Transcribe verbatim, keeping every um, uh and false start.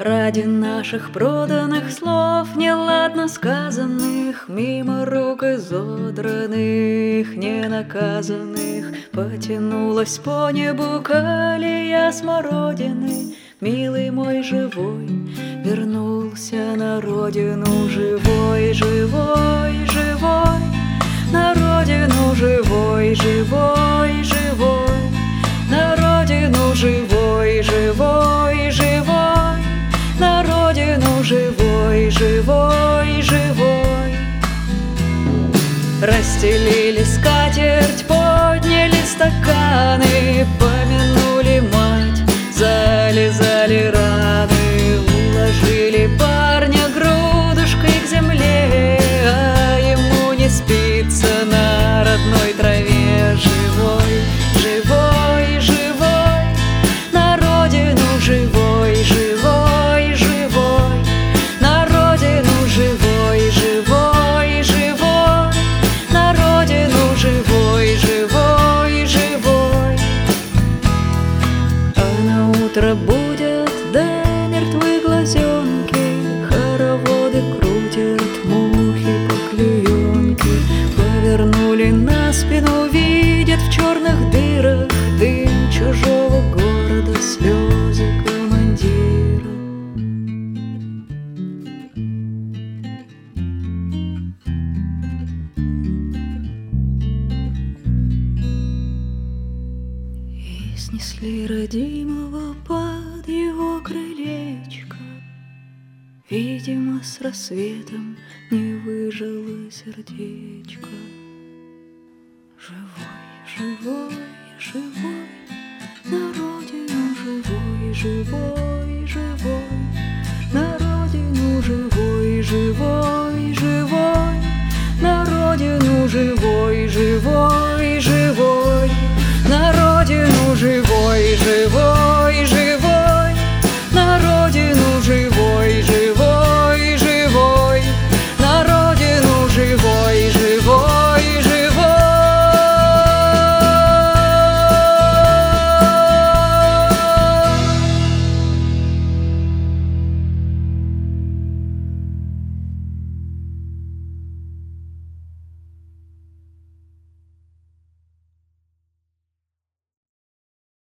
Ради наших проданных слов, неладно сказанных, мимо рук изодранных, ненаказанных, потянулась по небу колея смородины. Милый мой живой вернулся на родину, живой, живой, живой, на родину живой, живой, живой, на родину живой, живой, живой, на родину живой, живой, живой. Расстелили скатерть, подняли стаканы, помянули мать, залезали раны, уложили парня грудушкой к земле, а ему не спится на родной траве. Живой, живой, живой, на родину живой, живой, живой, на родину живой, живой, живой, на родину живой, живой, живой. А на утро будет до мертвой глазенки, хороводы крутят мухи по клеенке. Повернули на спину, видят в черных дырах дым чужого города, слезы командира. И снесли родимого под его крылечко. Видимо, с рассветом не выжило сердечко. Живой, живой, живой, на родину живой, живой, живой, на родину живой, живой, живой, на родину живой.